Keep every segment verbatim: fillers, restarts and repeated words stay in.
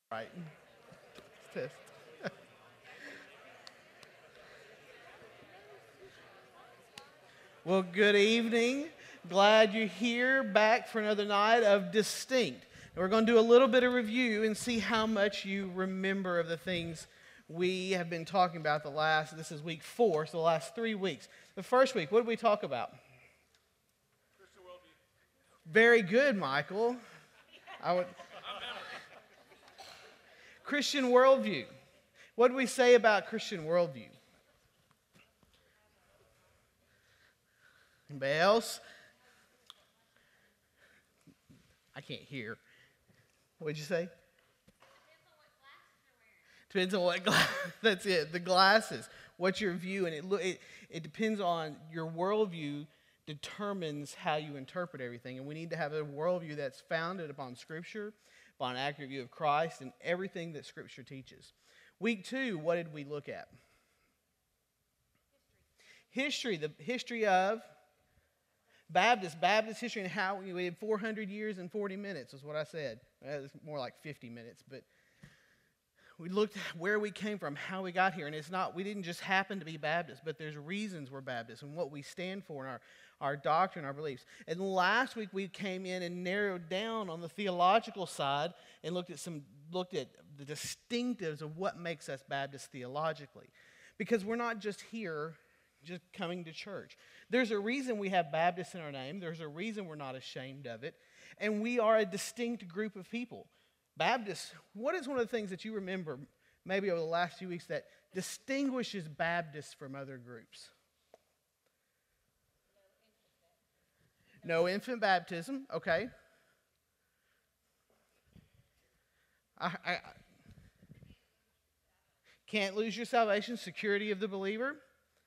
Right. Test. Well, good evening. Glad you're here back for another night of Distinct. And we're going to do a little bit of review and see how much you remember of the things we have been talking about the last, this is week four, so the last three weeks. The first week, what did we talk about? Very good, Michael. I would, Christian worldview. What do we say about Christian worldview? Anybody else? I can't hear. What did you say? Depends on what glass. That's it. The glasses. What's your view? And it, it it depends on your worldview. Determines how you interpret everything, and we need to have a worldview that's founded upon Scripture, upon an accurate view of Christ, and everything that Scripture teaches. Week two, what did we look at? History. History. The history of Baptist, Baptist history, and how we had four hundred years and forty minutes is what I said. It's more like fifty minutes, but we looked at where we came from, how we got here, and it's not, we didn't just happen to be Baptist, but there's reasons we're Baptist and what we stand for and our, our doctrine, our beliefs. And last week we came in and narrowed down on the theological side and looked at some, looked at the distinctives of what makes us Baptist theologically. Because we're not just here just coming to church. There's a reason we have Baptist in our name. There's a reason we're not ashamed of it. And we are a distinct group of people. Baptists, what is one of the things that you remember maybe over the last few weeks that distinguishes Baptists from other groups? No infant baptism, okay. I, I can't lose your salvation, security of the believer.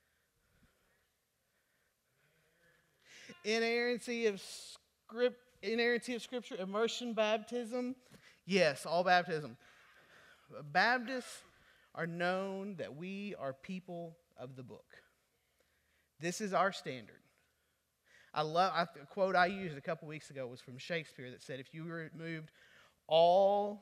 Inerrancy of script, inerrancy of Scripture, immersion baptism. Yes, all baptism. Baptists are known that we are people of the book. This is our standard. I love a quote I used a couple weeks ago was from Shakespeare that said, if you removed all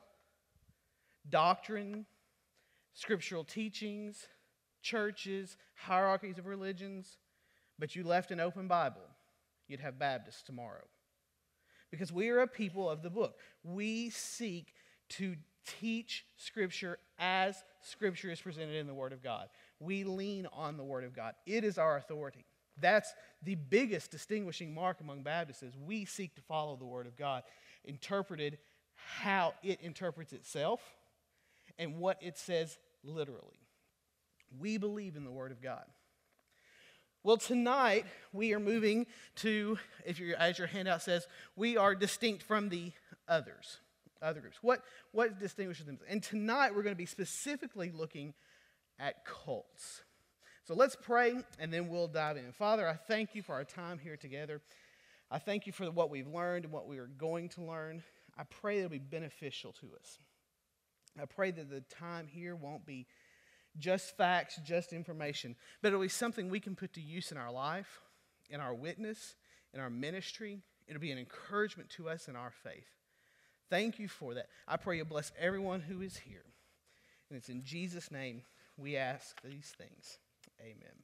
doctrine, scriptural teachings, churches, hierarchies of religions, but you left an open Bible, you'd have Baptists tomorrow. Because we are a people of the book. We seek to teach Scripture as Scripture is presented in the Word of God. We lean on the Word of God. It is our authority. That's the biggest distinguishing mark among Baptists is we seek to follow the Word of God, interpreted how it interprets itself and what it says literally. We believe in the Word of God. Well, tonight we are moving to, if you're, as your handout says, we are distinct from the others, other groups. What, what distinguishes them? And tonight we're going to be specifically looking at cults. So let's pray and then we'll dive in. Father, I thank you for our time here together. I thank you for what we've learned and what we are going to learn. I pray that it'll be beneficial to us. I pray that the time here won't be just facts, just information, but it'll be something we can put to use in our life, in our witness, in our ministry. It'll be an encouragement to us in our faith. Thank you for that. I pray you bless everyone who is here. And it's in Jesus' name we ask these things. Amen.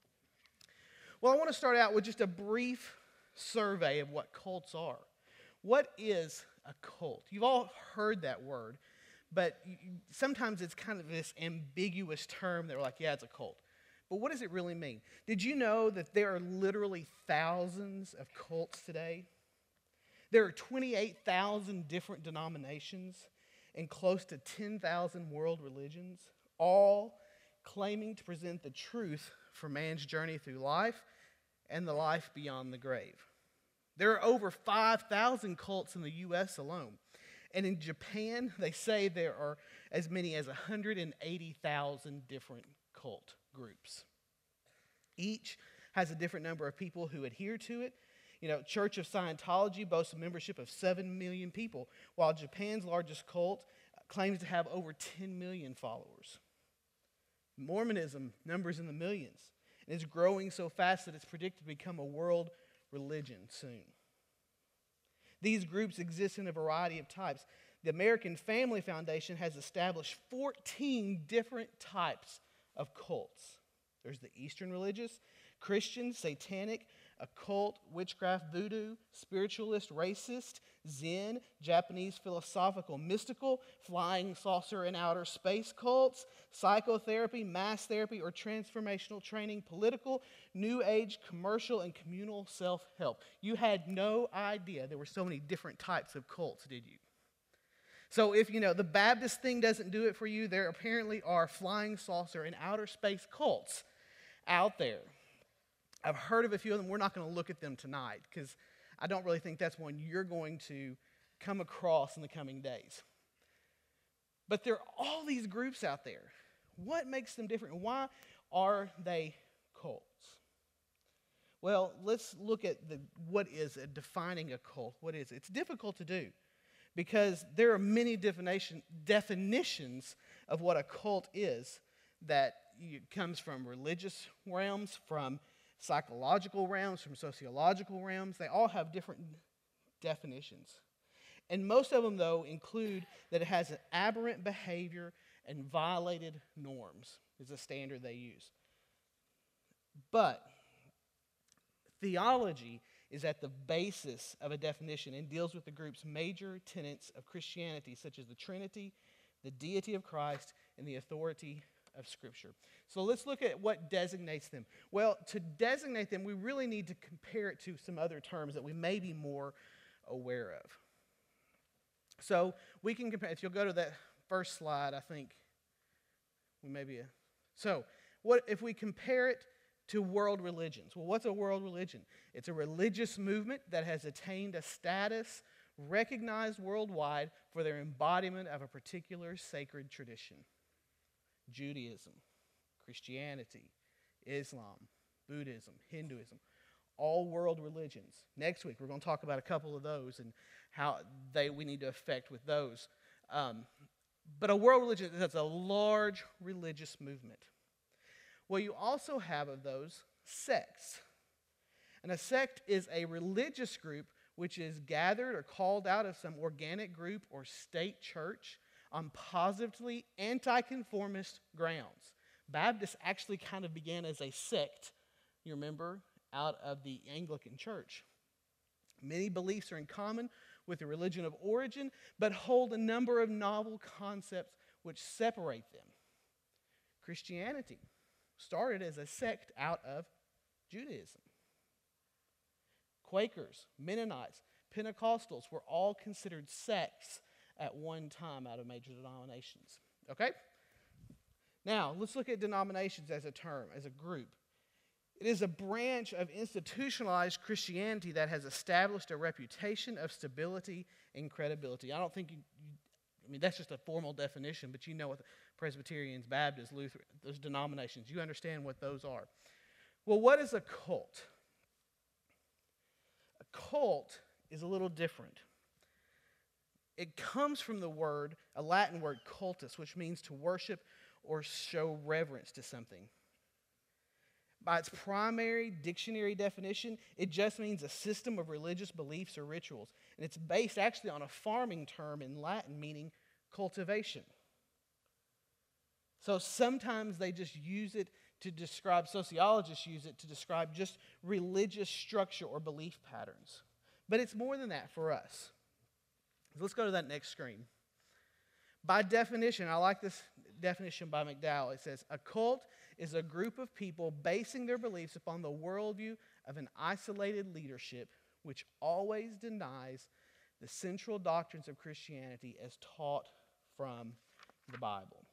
Well, I want to start out with just a brief survey of what cults are. What is a cult? You've all heard that word. But sometimes it's kind of this ambiguous term that we're like, yeah, it's a cult. But what does it really mean? Did you know that there are literally thousands of cults today? There are twenty-eight thousand different denominations and close to ten thousand world religions, all claiming to present the truth for man's journey through life and the life beyond the grave. There are over five thousand cults in the U S alone. And in Japan, they say there are as many as one hundred eighty thousand different cult groups. Each has a different number of people who adhere to it. You know, Church of Scientology boasts a membership of seven million people, while Japan's largest cult claims to have over ten million followers. Mormonism numbers in the millions, and it's growing so fast that it's predicted to become a world religion soon. These groups exist in a variety of types. the American Family Foundation has established fourteen different types of cults. There's the Eastern religious, Christian, satanic, occult, witchcraft, voodoo, spiritualist, racist, Zen, Japanese philosophical, mystical, flying saucer and outer space cults, psychotherapy, mass therapy, or transformational training, political, new age, commercial, and communal self-help. You had no idea there were so many different types of cults, did you? So if, you know, the Baptist thing doesn't do it for you, there apparently are flying saucer and outer space cults out there. I've heard of a few of them. We're not going to look at them tonight because I don't really think that's one you're going to come across in the coming days. But there are all these groups out there. What makes them different? Why are they cults? Well, let's look at the, what is a defining a cult. What is it? It's difficult to do because there are many definition, definitions of what a cult is that comes from religious realms, from psychological realms, from sociological realms. They all have different definitions. And most of them, though, include that it has an aberrant behavior and violated norms is a standard they use. But theology is at the basis of a definition and deals with the group's major tenets of Christianity, such as the Trinity, the deity of Christ, and the authority of Scripture. So let's look at what designates them. Well, to designate them, we really need to compare it to some other terms that we may be more aware of. So we can compare, if you'll go to that first slide, I think we may be, a, so what if we compare it to world religions? Well, what's a world religion? It's a religious movement that has attained a status recognized worldwide for their embodiment of a particular sacred tradition. Judaism, Christianity, Islam, Buddhism, Hinduism, all world religions. Next week, we're going to talk about a couple of those and how they we need to affect with those. Um, but a world religion is a large religious movement. Well, you also have of those sects. And a sect is a religious group which is gathered or called out of some organic group or state church on positively anti-conformist grounds. Baptists actually kind of began as a sect, you remember, out of the Anglican Church. Many beliefs are in common with the religion of origin, but hold a number of novel concepts which separate them. Christianity started as a sect out of Judaism. Quakers, Mennonites, Pentecostals were all considered sects at one time out of major denominations. Okay? Now, let's look at denominations as a term, as a group. It is a branch of institutionalized Christianity that has established a reputation of stability and credibility. I don't think you, you I mean, that's just a formal definition, but you know what the Presbyterians, Baptists, Lutheran, those denominations, you understand what those are. Well, what is a cult? A cult is a little different. It comes from the word, a Latin word, cultus, which means to worship or show reverence to something. By its primary dictionary definition, it just means a system of religious beliefs or rituals. And it's based actually on a farming term in Latin meaning cultivation. So sometimes they just use it to describe, sociologists use it to describe just religious structure or belief patterns. But it's more than that for us. Let's go to that next screen. By definition, I like this definition by McDowell. It says, a cult is a group of people basing their beliefs upon the worldview of an isolated leadership which always denies the central doctrines of Christianity as taught from the Bible.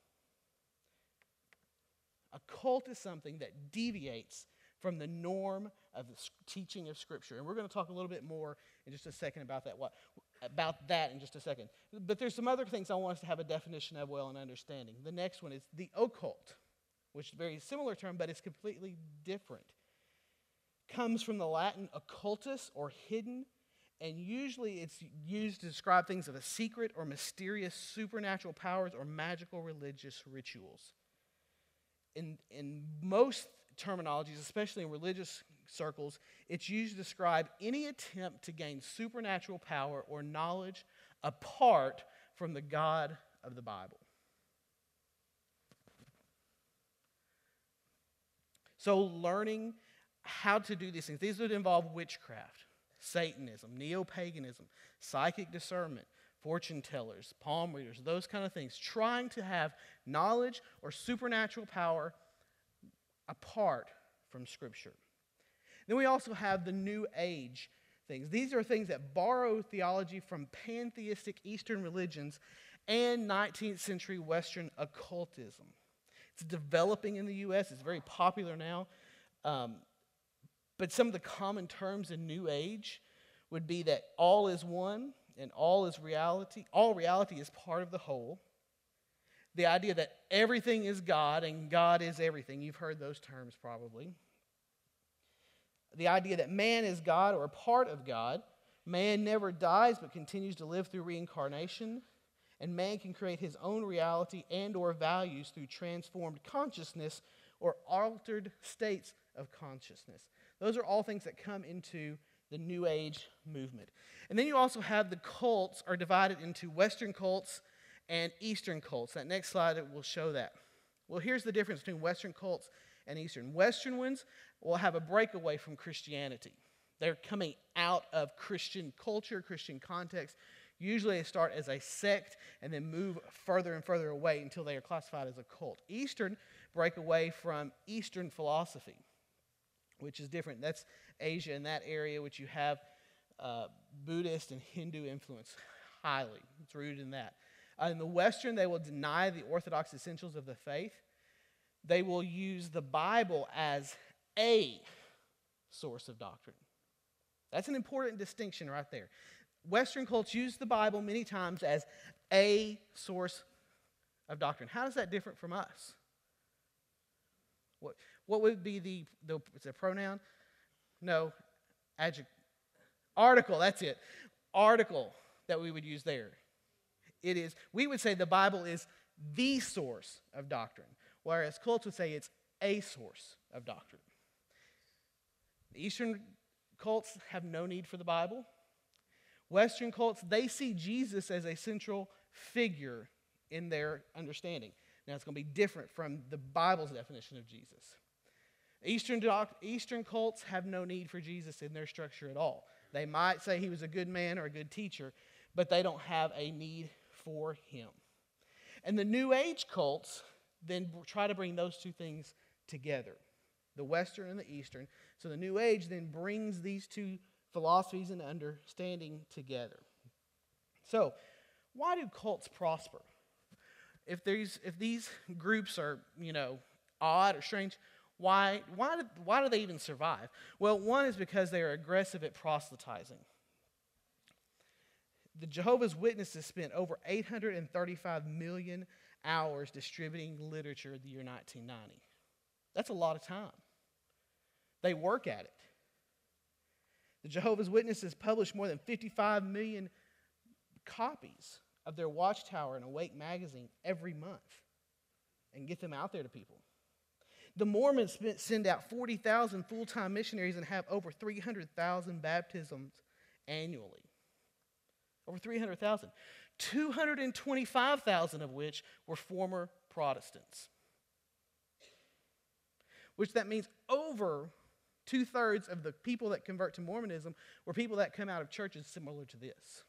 A cult is something that deviates from the norm of the teaching of Scripture. And we're going to talk a little bit more in just a second about that. What? About that in just a second. But there's some other things I want us to have a definition of well and understanding. The next one is the occult, which is a very similar term, but it's completely different. Comes from the Latin occultus, or hidden, and usually it's used to describe things of a secret or mysterious supernatural powers or magical religious rituals. In, in most terminologies, especially in religious circles, it's used to describe any attempt to gain supernatural power or knowledge apart from the God of the Bible. So learning how to do these things, these would involve witchcraft, Satanism, neo-paganism, psychic discernment, fortune tellers, palm readers, those kind of things, trying to have knowledge or supernatural power apart from Scripture. Then we also have the New Age things. These are things that borrow theology from pantheistic Eastern religions and nineteenth century Western occultism. It's developing in the U S. It's very popular now. Um, but some of the common terms in New Age would be that all is one and all is reality. All reality is part of the whole. The idea that everything is God and God is everything. You've heard those terms probably. The idea that man is God or a part of God. Man never dies but continues to live through reincarnation. And man can create his own reality and or values through transformed consciousness or altered states of consciousness. Those are all things that come into the New Age movement. And then you also have the cults are divided into Western cults and Eastern cults. That next slide will show that. Well, here's the difference between Western cults and Eastern. Western ones will have a breakaway from Christianity. They're coming out of Christian culture, Christian context. Usually they start as a sect and then move further and further away until they are classified as a cult. Eastern break away from Eastern philosophy, which is different. That's Asia and that area, which you have uh, Buddhist and Hindu influence highly. It's rooted in that. Uh, in the Western, they will deny the orthodox essentials of the faith. They will use the Bible as a source of doctrine. That's an important distinction right there. Western cults use the Bible many times as a source of doctrine. How is that different from us? What, what would be the, the, it's a pronoun? No, adjective. Article, that's it. Article that we would use there. It is, we would say the Bible is the source of doctrine, whereas cults would say it's a source of doctrine. The Eastern cults have no need for the Bible. Western cults, they see Jesus as a central figure in their understanding. Now, it's going to be different from the Bible's definition of Jesus. Eastern, doc, Eastern cults have no need for Jesus in their structure at all. They might say he was a good man or a good teacher, but they don't have a need for him. And the New Age cults then try to bring those two things together, the Western and the Eastern. So the New Age then brings these two philosophies and understanding together. So, why do cults prosper? If these if these groups are, you know, odd or strange, why why do, why do they even survive? Well, one is because they are aggressive at proselytizing. The Jehovah's Witnesses spent over eight hundred thirty-five million hours distributing literature in the year nineteen ninety. That's a lot of time. They work at it. The Jehovah's Witnesses publish more than fifty-five million copies of their Watchtower and Awake magazine every month and get them out there to people. The Mormons send out forty thousand full-time missionaries and have over three hundred thousand baptisms annually. Over three hundred thousand. two hundred twenty-five thousand of which were former Protestants. Which that means over two-thirds of the people that convert to Mormonism were people that come out of churches similar to this.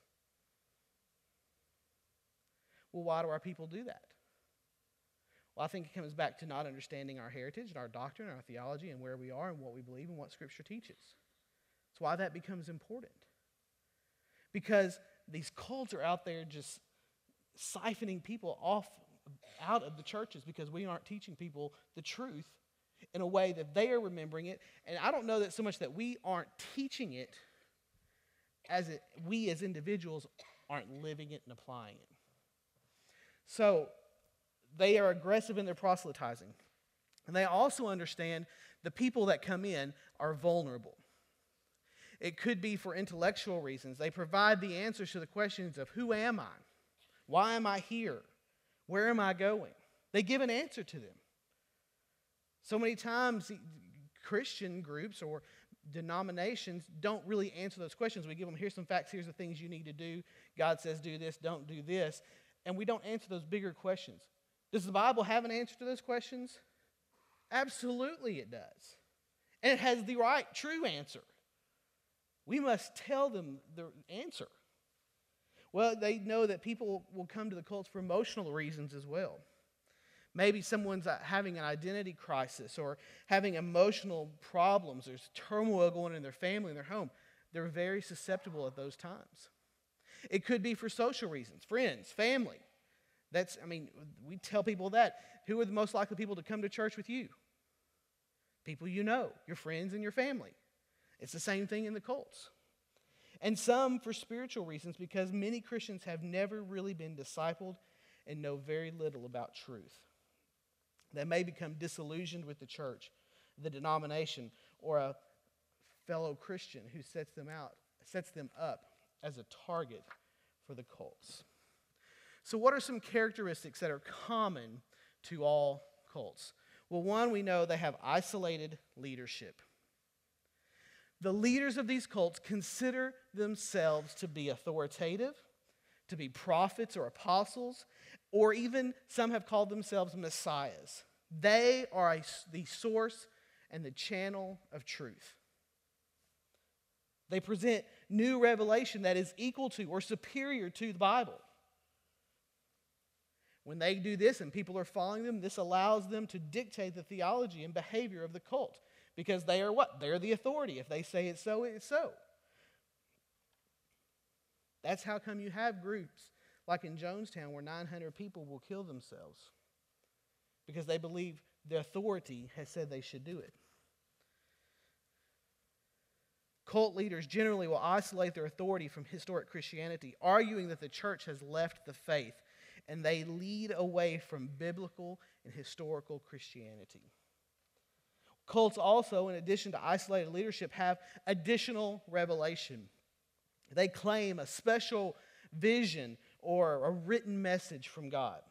Well, why do our people do that? Well, I think it comes back to not understanding our heritage and our doctrine, our theology, and where we are and what we believe and what Scripture teaches. That's why that becomes important. Because these cults are out there just siphoning people off out of the churches because we aren't teaching people the truth in a way that they are remembering it. And I don't know that so much that we aren't teaching it as it, we as individuals aren't living it and applying it. So they are aggressive in their proselytizing. And they also understand the people that come in are vulnerable. It could be for intellectual reasons. They provide the answers to the questions of who am I? Why am I here? Where am I going? They give an answer to them. So many times Christian groups or denominations don't really answer those questions. We give them, here's some facts, here's the things you need to do. God says do this, don't do this. and we don't answer those bigger questions. Does the Bible have an answer to those questions? Absolutely it does. And it has the right, true answer. We must tell them the answer. Well, they know that people will come to the cults for emotional reasons as well. Maybe someone's having an identity crisis or having emotional problems. There's turmoil going on in their family and their home. They're very susceptible at those times. It could be for social reasons, friends, family. That's, I mean, we tell people that. Who are the most likely people to come to church with you? People you know, your friends and your family. It's the same thing in the cults. And some for spiritual reasons, because many Christians have never really been discipled and know very little about truth. They may become disillusioned with the church, the denomination, or a fellow Christian who sets them out, sets them up as a target for the cults. So what are some characteristics that are common to all cults? Well, one, we know they have isolated leadership. The leaders of these cults consider themselves to be authoritative, to be prophets or apostles, or even some have called themselves messiahs. They are a, the source and the channel of truth. They present new revelation that is equal to or superior to the Bible. When they do this and people are following them, this allows them to dictate the theology and behavior of the cult. Because they are what? They're the authority. If they say it's so, it's so. That's how come you have groups like in Jonestown where nine hundred people will kill themselves. Because they believe the authority has said they should do it. Cult leaders generally will isolate their authority from historic Christianity, arguing that the church has left the faith, and they lead away from biblical and historical Christianity. Cults also, in addition to isolated leadership, have additional revelation. They claim a special vision or a written message from God.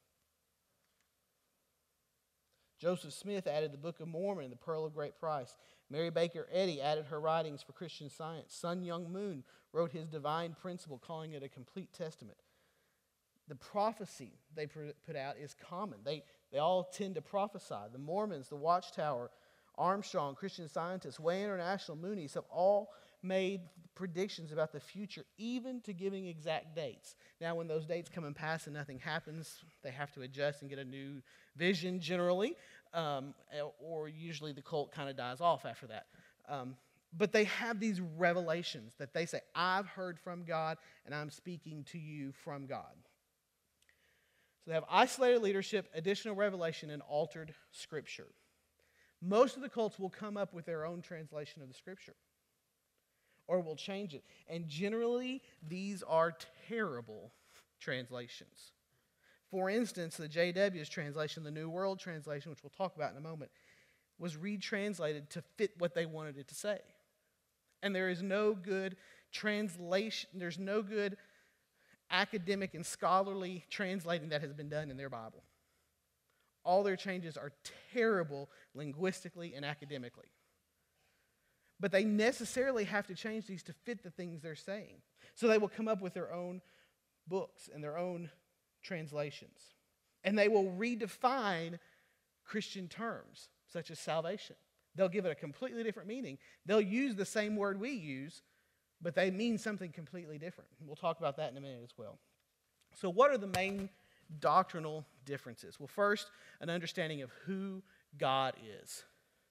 Joseph Smith added the Book of Mormon and the Pearl of Great Price. Mary Baker Eddy added her writings for Christian Science. Sun Myung Moon wrote his Divine Principle, calling it a complete testament. The prophecy they put out is common. They, they all tend to prophesy. The Mormons, the Watchtower, Armstrong, Christian Scientists, Way International, Moonies have all made predictions about the future, even to giving exact dates. Now, when those dates come and pass and nothing happens, they have to adjust and get a new vision generally, um, or usually the cult kind of dies off after that. Um, but they have these revelations that they say, I've heard from God and I'm speaking to you from God. So they have isolated leadership, additional revelation, and altered Scripture. Most of the cults will come up with their own translation of the Scripture, or will change it. And generally, these are terrible translations. For instance, the J W's translation, the New World Translation, which we'll talk about in a moment, was retranslated to fit what they wanted it to say. And there is no good translation, there's no good academic and scholarly translating that has been done in their Bible. All their changes are terrible linguistically and academically. But they necessarily have to change these to fit the things they're saying. So they will come up with their own books and their own translations. And they will redefine Christian terms, such as salvation. They'll give it a completely different meaning. They'll use the same word we use, but they mean something completely different. We'll talk about that in a minute as well. So what are the main doctrinal differences? Well, first, an understanding of who God is.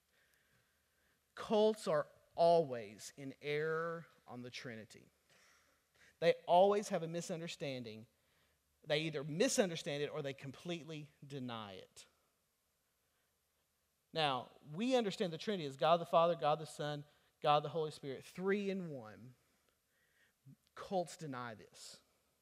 Cults are always in error on the Trinity. They always have a misunderstanding. They either misunderstand it or they completely deny it. Now, we understand the Trinity as God the Father, God the Son, God the Holy Spirit, three in one. Cults deny this.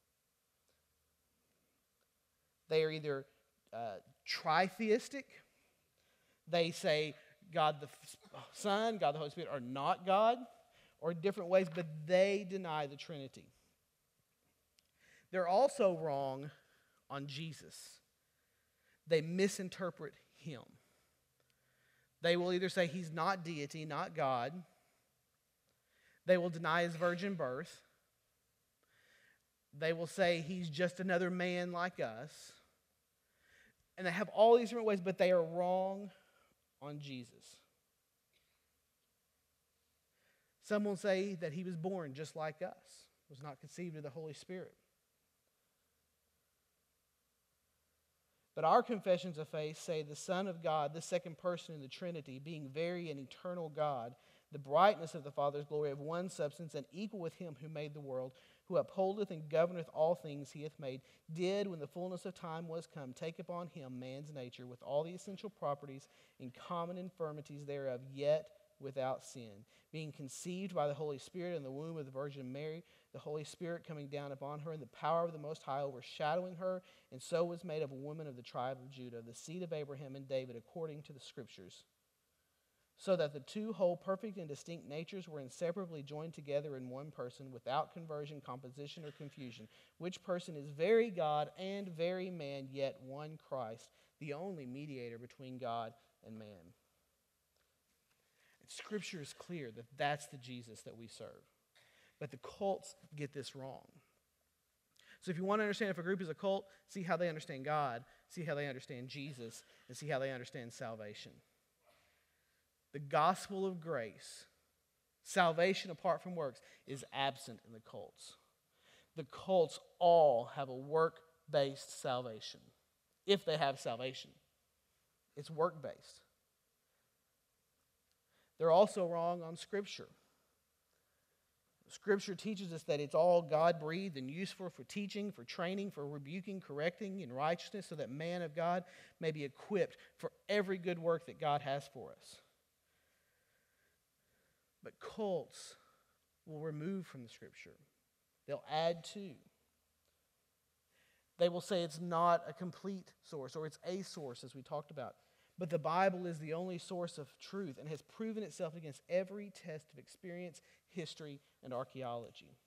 They are either uh, tritheistic. They say God the Son, God the Holy Spirit are not God, or different ways, but they deny the Trinity. They're also wrong on Jesus. They misinterpret him. They will either say he's not deity, not God. They will deny his virgin birth. They will say he's just another man like us. And they have all these different ways, but they are wrong on Jesus. Some will say that he was born just like us, was not conceived of the Holy Spirit. But our confessions of faith say the Son of God, the second person in the Trinity, being very and eternal God, the brightness of the Father's glory, of one substance, and equal with him who made the world, who upholdeth and governeth all things he hath made, did, when the fullness of time was come, take upon him man's nature, with all the essential properties and common infirmities thereof, yet without sin, being conceived by the Holy Spirit in the womb of the Virgin Mary, the Holy Spirit coming down upon her, and the power of the Most High overshadowing her, and so was made of a woman of the tribe of Judah, the seed of Abraham and David, according to the Scriptures, so that the two whole perfect and distinct natures were inseparably joined together in one person, without conversion, composition, or confusion, which person is very God and very man, yet one Christ, the only mediator between God and man. Scripture is clear that that's the Jesus that we serve. But the cults get this wrong. So if you want to understand if a group is a cult, see how they understand God, see how they understand Jesus, and see how they understand salvation. The gospel of grace, salvation apart from works, is absent in the cults. The cults all have a work-based salvation, if they have salvation. It's work-based. They're also wrong on Scripture. Scripture teaches us that it's all God-breathed and useful for teaching, for training, for rebuking, correcting in righteousness, so that man of God may be equipped for every good work that God has for us. But cults will remove from the Scripture. They'll add to. They will say it's not a complete source, or it's a source, as we talked about. But the Bible is the only source of truth and has proven itself against every test of experience, history, and archaeology.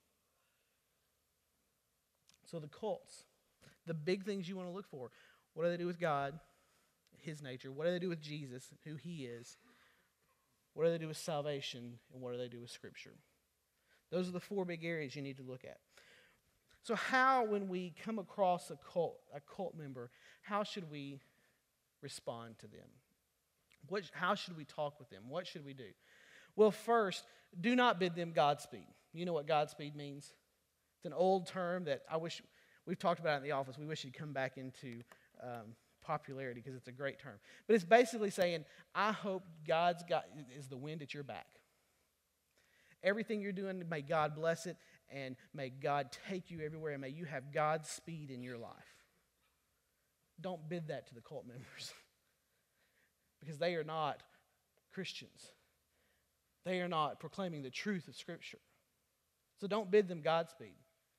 So the cults, the big things you want to look for, what do they do with God, his nature? What do they do with Jesus, who he is? What do they do with salvation? And what do they do with Scripture? Those are the four big areas you need to look at. So how, when we come across a cult, a cult member, how should we respond to them? What, how should we talk with them? What should we do? Well, first, do not bid them Godspeed. You know what Godspeed means? It's an old term that I wish, we've talked about it in the office. We wish it'd come back into um, popularity because it's a great term. But it's basically saying, I hope God's got is the wind at your back. Everything you're doing, may God bless it, and may God take you everywhere, and may you have God's speed in your life. Don't bid that to the cult members because they are not Christians. They are not proclaiming the truth of Scripture. So don't bid them Godspeed.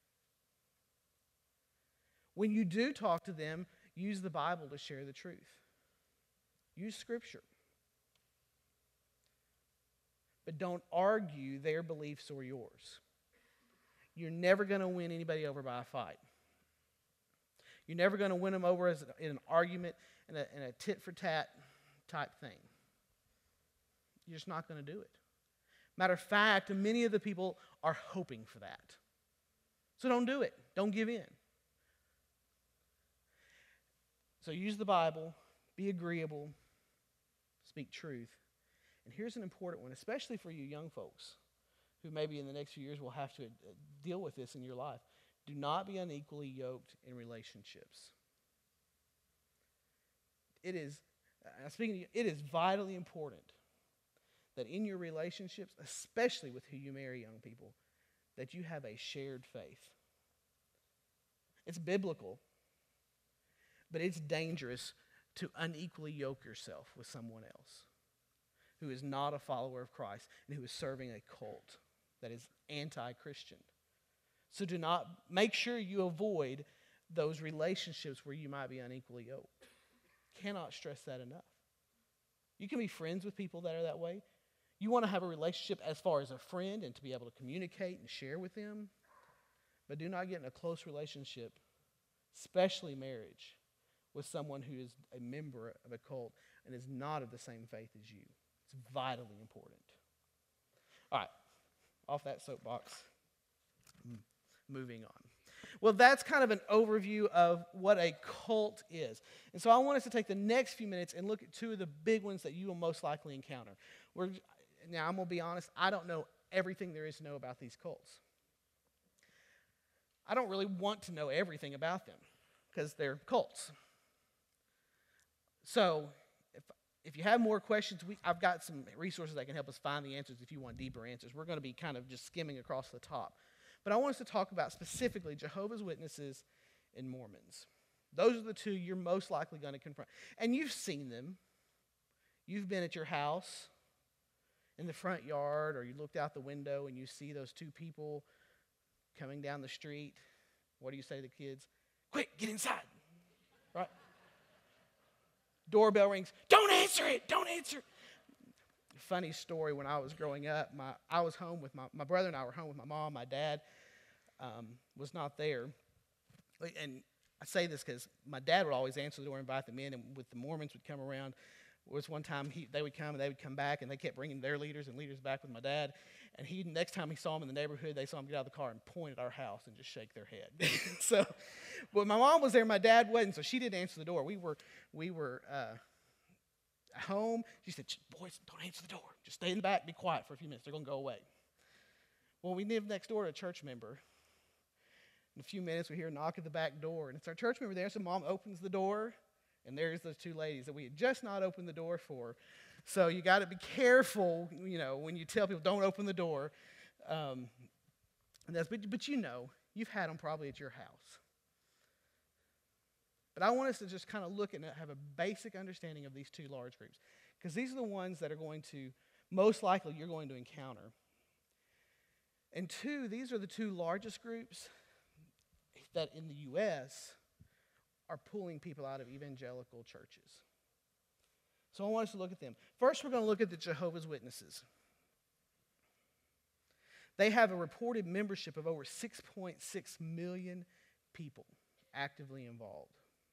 When you do talk to them, use the Bible to share the truth. Use Scripture. But don't argue their beliefs or yours. You're never going to win anybody over by a fight. You're never going to win them over as in an argument and a, and a tit-for-tat type thing. You're just not going to do it. Matter of fact, many of the people are hoping for that. So don't do it. Don't give in. So use the Bible, be agreeable, speak truth. And here's an important one, especially for you young folks who maybe in the next few years will have to deal with this in your life. Do not be unequally yoked in relationships. It is, uh, speaking to you, it is vitally important that in your relationships, especially with who you marry, young people, that you have a shared faith. It's biblical, but it's dangerous to unequally yoke yourself with someone else who is not a follower of Christ and who is serving a cult that is anti-Christian. So do not, make sure you avoid those relationships where you might be unequally yoked. Cannot stress that enough. You can be friends with people that are that way. You want to have a relationship as far as a friend and to be able to communicate and share with them. But do not get in a close relationship, especially marriage, with someone who is a member of a cult and is not of the same faith as you. It's vitally important. All right, off that soapbox. Moving on. Well, that's kind of an overview of what a cult is. And so I want us to take the next few minutes and look at two of the big ones that you will most likely encounter. We're, now, I'm going to be honest, I don't know everything there is to know about these cults. I don't really want to know everything about them because they're cults. So if, if you have more questions, we, I've got some resources that can help us find the answers if you want deeper answers. We're going to be kind of just skimming across the top. But I want us to talk about specifically Jehovah's Witnesses and Mormons. Those are the two you're most likely going to confront. And you've seen them. You've been at your house in the front yard, or you looked out the window and you see those two people coming down the street. What do you say to the kids? Quick, get inside. Right? Doorbell rings. Don't answer it. Don't answer it. Funny story, when I was growing up, my I was home with my, my brother and I were home with my mom. My dad um, was not there. And I say this because my dad would always answer the door and invite them in, and with the Mormons would come around. There was one time he, they would come and they would come back, and they kept bringing their leaders and leaders back with my dad. And he, next time he saw them in the neighborhood, they saw him get out of the car and point at our house and just shake their head. So, but my mom was there, my dad wasn't, so she didn't answer the door. We were, we were uh, at home. She said, boys, don't answer the door. Just stay in the back, be quiet for a few minutes. They're going to go away. Well, we lived next door to a church member. In a few minutes, we hear a knock at the back door, and it's our church member there. So mom opens the door, and there's those two ladies that we had just not opened the door for. So you got to be careful, you know, when you tell people don't open the door. Um, and that's, but, but you know, you've had them probably at your house. But I want us to just kind of look and have a basic understanding of these two large groups, because these are the ones that are going to, most likely, you're going to encounter. And two, these are the two largest groups that in the U S are pulling people out of evangelical churches. So I want us to look at them. First, we're going to look at the Jehovah's Witnesses. They have a reported membership of over six point six million people actively involved.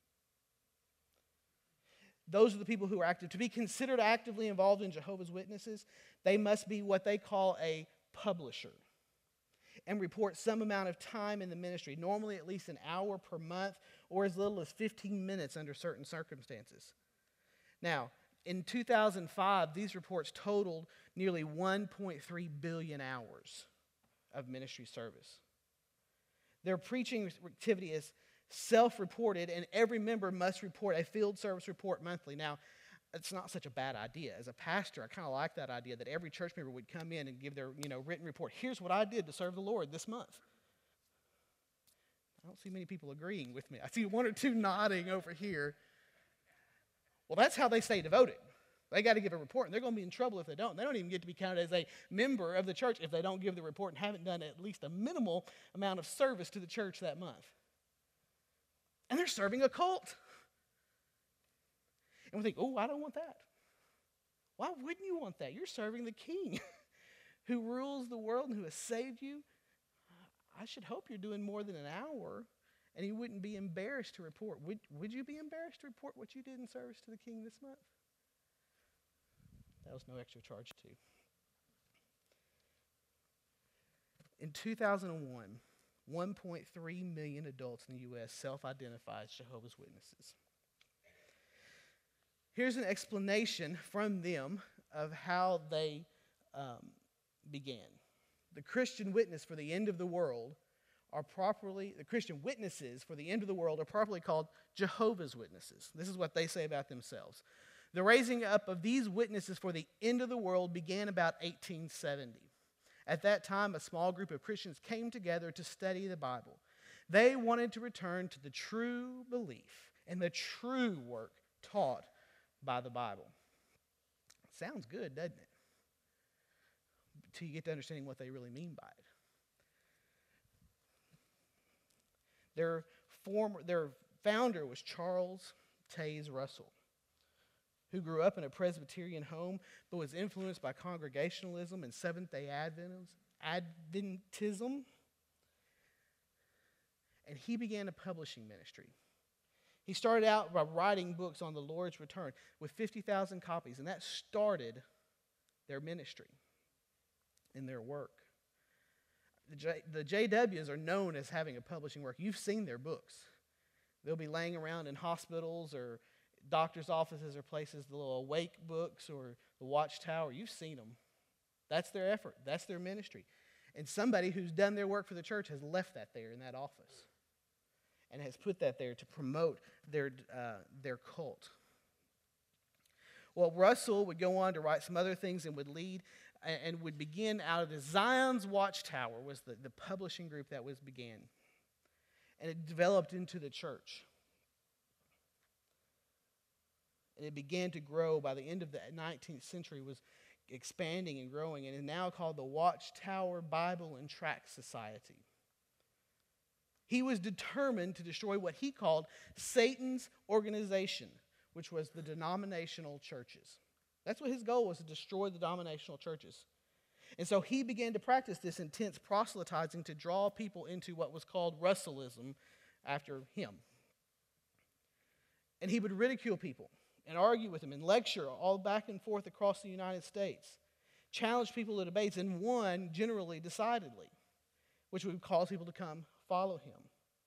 Those are the people who are active. To be considered actively involved in Jehovah's Witnesses, they must be what they call a publisher and report some amount of time in the ministry, normally at least an hour per month or as little as fifteen minutes under certain circumstances. Now, in two thousand five, these reports totaled nearly one point three billion hours of ministry service. Their preaching activity is self-reported, and every member must report a field service report monthly. Now, it's not such a bad idea. As a pastor, I kind of like that idea that every church member would come in and give their, you know, written report. Here's what I did to serve the Lord this month. I don't see many people agreeing with me. I see one or two nodding over here. Well, that's how they stay devoted. They got to give a report, and they're going to be in trouble if they don't. They don't even get to be counted as a member of the church if they don't give the report and haven't done at least a minimal amount of service to the church that month. And they're serving a cult. And we think, oh, I don't want that. Why wouldn't you want that? You're serving the King who rules the world and who has saved you. I should hope you're doing more than an hour, and you wouldn't be embarrassed to report. Would, would you be embarrassed to report what you did in service to the King this month? That was no extra charge, too. In two thousand one, one point three million adults in the U S self-identify as Jehovah's Witnesses. Here's an explanation from them of how they um, began. The Christian witness for the end of the world are properly, the Christian witnesses for the end of the world are properly called Jehovah's Witnesses. This is what they say about themselves. The raising up of these witnesses for the end of the world began about eighteen seventy. At that time, a small group of Christians came together to study the Bible. They wanted to return to the true belief and the true work taught by the Bible. Sounds good, doesn't it? Until you get to understanding what they really mean by it. Their former, their founder was Charles Taze Russell, who grew up in a Presbyterian home but was influenced by Congregationalism and Seventh-day Adventism. And he began a publishing ministry. He started out by writing books on the Lord's return with fifty thousand copies, and that started their ministry and their work. The, J, the J Ws are known as having a publishing work. You've seen their books. They'll be laying around in hospitals or doctors' offices or places, the little Awake books or the Watchtower. You've seen them. That's their effort. That's their ministry. And somebody who's done their work for the church has left that there in that office and has put that there to promote their, uh, their cult. Well, Russell would go on to write some other things and would lead and would begin out of the Zion's Watchtower was the, the publishing group that was began. And it developed into the church. And it began to grow by the end of the nineteenth century, was expanding and growing, and is now called the Watchtower Bible and Tract Society. He was determined to destroy what he called Satan's organization, which was the denominational churches. That's what his goal was, to destroy the denominational churches. And so he began to practice this intense proselytizing to draw people into what was called Russellism after him. And he would ridicule people and argue with them and lecture all back and forth across the United States, challenge people to debates, and won generally decidedly, which would cause people to come follow him.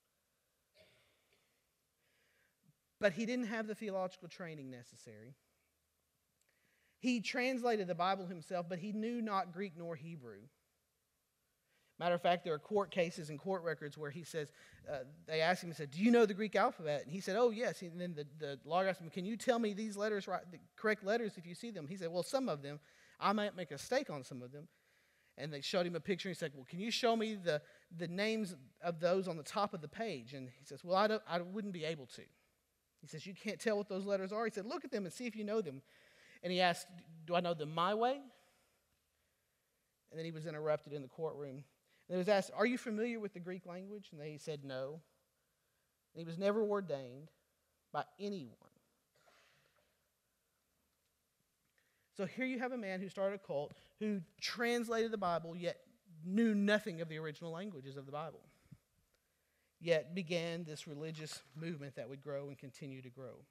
But he didn't have the theological training necessary. He translated the Bible himself, but he knew not Greek nor Hebrew. Matter of fact, there are court cases and court records where he says, uh, they asked him, he said, do you know the Greek alphabet? And he said, oh, yes. And then the, the lawyer asked him, can you tell me these letters, right, the correct letters if you see them? He said, well, some of them. I might make a mistake on some of them. And they showed him a picture, and he said, well, can you show me the, the names of those on the top of the page? And he says, well, I, don't, I wouldn't be able to. He says, you can't tell what those letters are? He said, look at them and see if you know them. And he asked, do I know them my way? And then he was interrupted in the courtroom. And he was asked, are you familiar with the Greek language? And they said no. And he was never ordained by anyone. So here you have a man who started a cult, who translated the Bible, yet knew nothing of the original languages of the Bible, yet began this religious movement that would grow and continue to grow.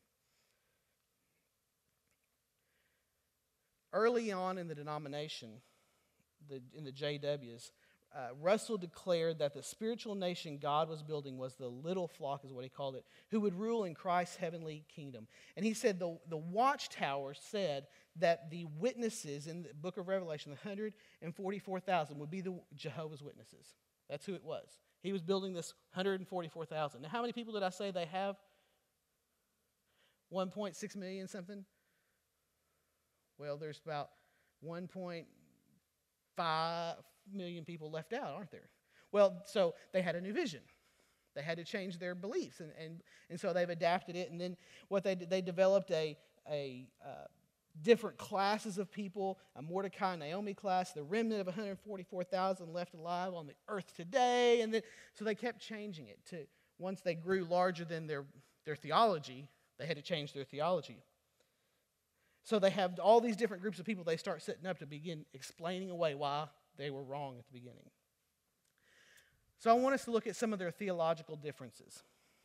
Early on in the denomination, the, in the J Ws, uh, Russell declared that the spiritual nation God was building was the little flock, is what he called it, who would rule in Christ's heavenly kingdom. And he said the, the Watchtower said that the witnesses in the book of Revelation, the one hundred forty-four thousand, would be the Jehovah's Witnesses. That's who it was. He was building this one hundred forty-four thousand. Now, how many people did I say they have? one point six million something? Well, there's about one point five million people left out, aren't there? Well, so they had a new vision. They had to change their beliefs, and and, and so they've adapted it. And then what they did, they developed a a uh, different classes of people, a Mordecai and Naomi class, the remnant of one hundred forty-four thousand left alive on the earth today, and then so they kept changing it to once they grew larger than their their theology, they had to change their theology. So they have all these different groups of people they start setting up to begin explaining away why they were wrong at the beginning. So I want us to look at some of their theological differences.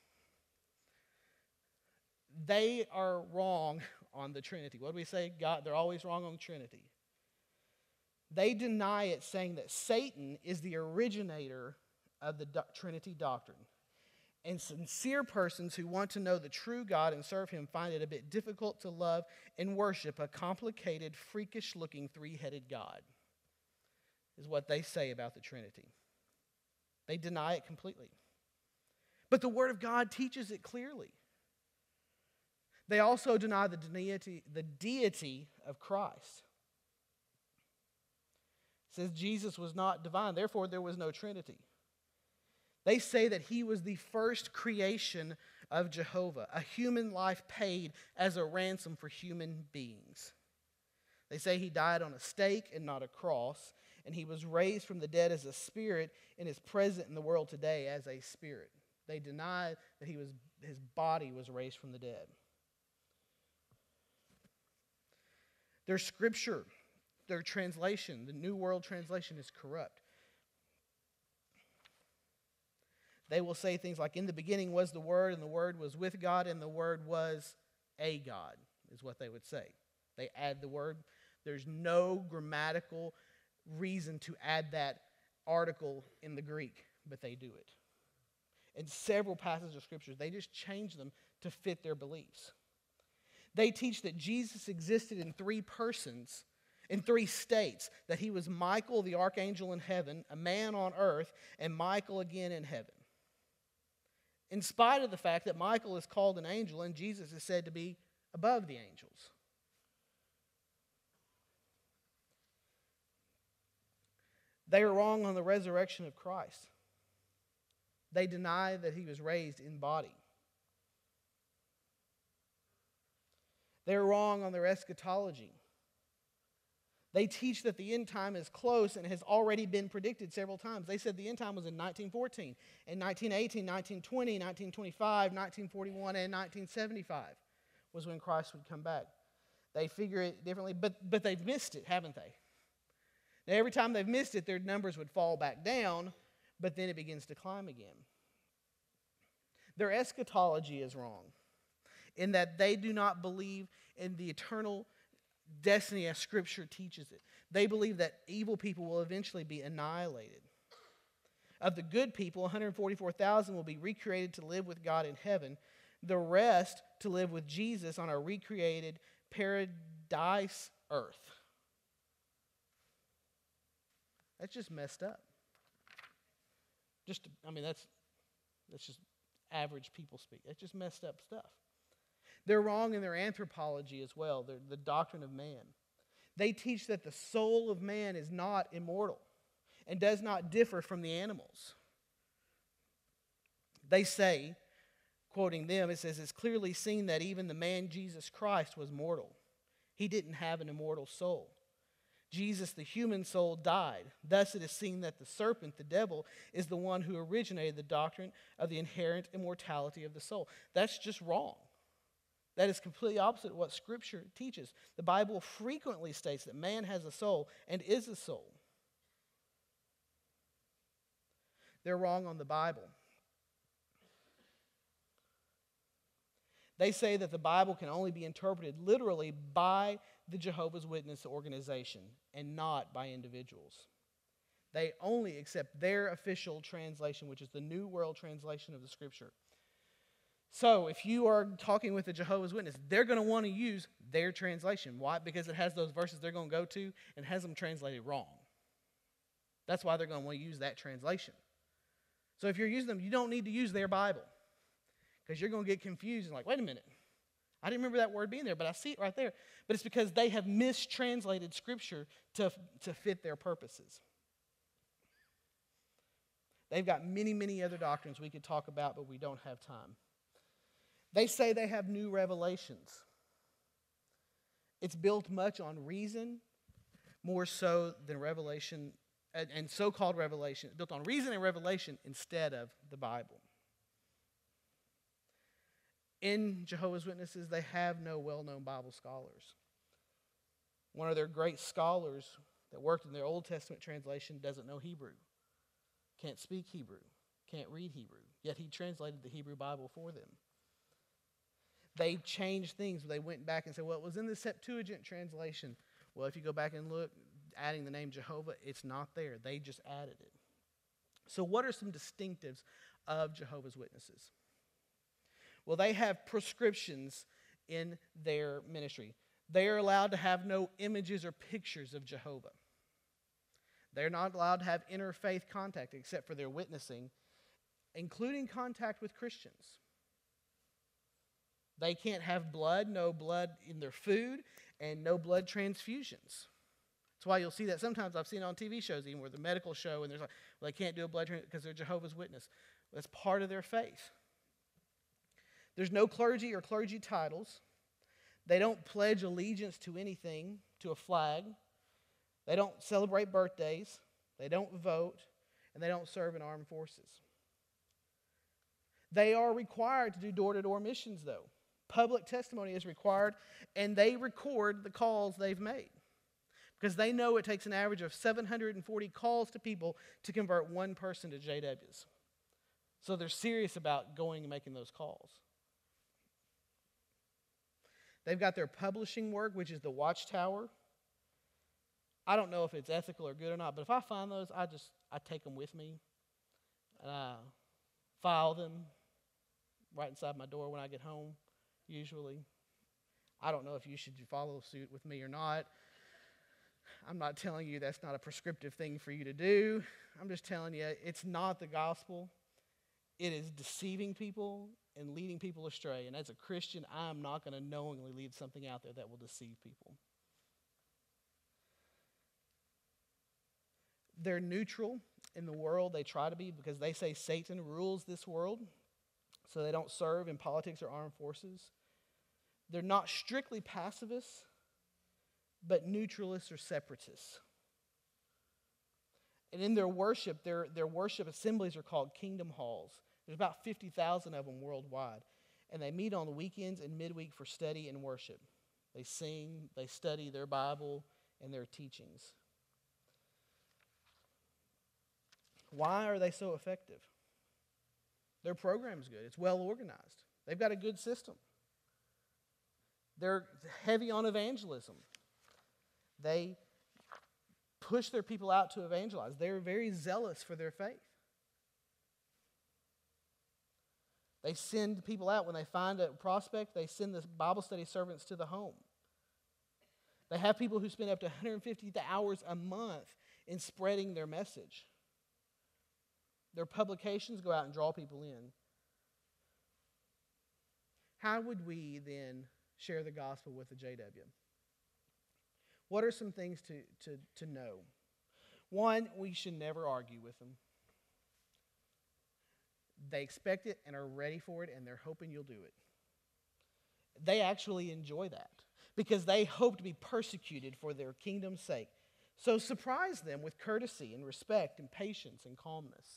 They are wrong on the Trinity. What do we say? God, they're always wrong on the Trinity. They deny it, saying that Satan is the originator of the do- Trinity doctrine. And sincere persons who want to know the true God and serve him find it a bit difficult to love and worship a complicated, freakish-looking three-headed God, is what they say about the Trinity. They deny it completely. But the Word of God teaches it clearly. They also deny the deity, the deity of Christ. It says Jesus was not divine, therefore there was no Trinity. They say that he was the first creation of Jehovah, a human life paid as a ransom for human beings. They say he died on a stake and not a cross, and he was raised from the dead as a spirit and is present in the world today as a spirit. They deny that he was, his body was raised from the dead. Their scripture, their translation, the New World Translation, is corrupt. They will say things like, in the beginning was the Word, and the Word was with God, and the Word was a God, is what they would say. They add the word. There's no grammatical reason to add that article in the Greek, but they do it. In several passages of Scripture, they just change them to fit their beliefs. They teach that Jesus existed in three persons, in three states, that he was Michael, the archangel in heaven, a man on earth, and Michael again in heaven. In spite of the fact that Michael is called an angel and Jesus is said to be above the angels. They are wrong on the resurrection of Christ. They deny that he was raised in body. They're wrong on their eschatology. They teach that the end time is close and has already been predicted several times. They said the end time was in nineteen fourteen, in nineteen eighteen, nineteen twenty, nineteen twenty-five, nineteen forty-one, and nineteen seventy-five was when Christ would come back. They figure it differently, but, but they've missed it, haven't they? Now, every time they've missed it, their numbers would fall back down, but then it begins to climb again. Their eschatology is wrong in that they do not believe in the eternal destiny as Scripture teaches it. They believe that evil people will eventually be annihilated. Of the good people, one hundred forty-four thousand will be recreated to live with God in heaven. The rest to live with Jesus on a recreated paradise earth. That's just messed up. Just, I mean, that's that's just average people speak. That's just messed up stuff. They're wrong in their anthropology as well, the, the doctrine of man. They teach that the soul of man is not immortal and does not differ from the animals. They say, quoting them, it says, it's clearly seen that even the man Jesus Christ was mortal. He didn't have an immortal soul. Jesus, the human soul, died. Thus it is seen that the serpent, the devil, is the one who originated the doctrine of the inherent immortality of the soul. That's just wrong. That is completely opposite of what Scripture teaches. The Bible frequently states that man has a soul and is a soul. They're wrong on the Bible. They say that the Bible can only be interpreted literally by the Jehovah's Witness organization and not by individuals. They only accept their official translation, which is the New World Translation of the Scripture. So if you are talking with a Jehovah's Witness, they're going to want to use their translation. Why? Because it has those verses they're going to go to and has them translated wrong. That's why they're going to want to use that translation. So if you're using them, you don't need to use their Bible because you're going to get confused and like, wait a minute. I didn't remember that word being there, but I see it right there. But it's because they have mistranslated Scripture to, to fit their purposes. They've got many, many other doctrines we could talk about, but we don't have time. They say they have new revelations. It's built much on reason, more so than revelation, and, and so-called revelation. It's built on reason and revelation instead of the Bible. In Jehovah's Witnesses, they have no well-known Bible scholars. One of their great scholars that worked in their Old Testament translation doesn't know Hebrew, can't speak Hebrew, can't read Hebrew, yet he translated the Hebrew Bible for them. They changed things. They went back and said, well, it was in the Septuagint translation. Well, if you go back and look, adding the name Jehovah, it's not there. They just added it. So what are some distinctives of Jehovah's Witnesses? Well, they have prescriptions in their ministry. They are allowed to have no images or pictures of Jehovah. They're not allowed to have interfaith contact except for their witnessing, including contact with Christians. They can't have blood, no blood in their food, and no blood transfusions. That's why you'll see that sometimes I've seen on T V shows, even where the medical show, and there's like, well, they can't do a blood transfusion because they're Jehovah's Witness. That's part of their faith. There's no clergy or clergy titles. They don't pledge allegiance to anything, to a flag. They don't celebrate birthdays. They don't vote. And they don't serve in armed forces. They are required to do door-to-door missions, though. Public testimony is required, and they record the calls they've made. Because they know it takes an average of seven hundred forty calls to people to convert one person to J Ws. So they're serious about going and making those calls. They've got their publishing work, which is the Watchtower. I don't know if it's ethical or good or not, but if I find those, I just, I take them with me, and I file them right inside my door when I get home, usually. I don't know if you should follow suit with me or not. I'm not telling you that's not a prescriptive thing for you to do. I'm just telling you it's not the gospel. It is deceiving people and leading people astray. And as a Christian, I'm not going to knowingly leave something out there that will deceive people. They're neutral in the world. They try to be because they say Satan rules this world. So they don't serve in politics or armed forces. They're not strictly pacifists, but neutralists or separatists. And in their worship, their, their worship assemblies are called kingdom halls. There's about fifty thousand of them worldwide. And they meet on the weekends and midweek for study and worship. They sing, they study their Bible and their teachings. Why are they so effective? Their program's good. It's well organized. They've got a good system. They're heavy on evangelism. They push their people out to evangelize. They're very zealous for their faith. They send people out. When they find a prospect, they send the Bible study servants to the home. They have people who spend up to one hundred fifty hours a month in spreading their message. Their publications go out and draw people in. How would we then share the gospel with the J W? What are some things to, to, to know? One, we should never argue with them. They expect it and are ready for it, and they're hoping you'll do it. They actually enjoy that because they hope to be persecuted for their kingdom's sake. So surprise them with courtesy and respect and patience and calmness.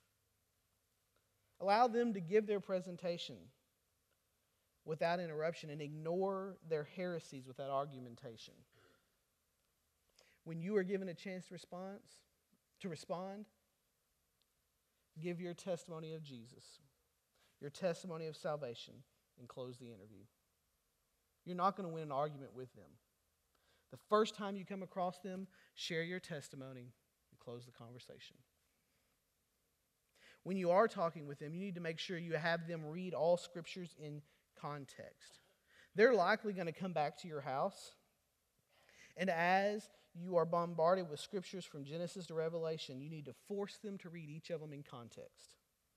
Allow them to give their presentation without interruption and ignore their heresies without argumentation. When you are given a chance to respond, to respond, give your testimony of Jesus, your testimony of salvation, and close the interview. You're not going to win an argument with them. The first time you come across them, share your testimony and close the conversation. When you are talking with them, you need to make sure you have them read all scriptures in context. They're likely going to come back to your house, and as you are bombarded with scriptures from Genesis to Revelation, you need to force them to read each of them in context.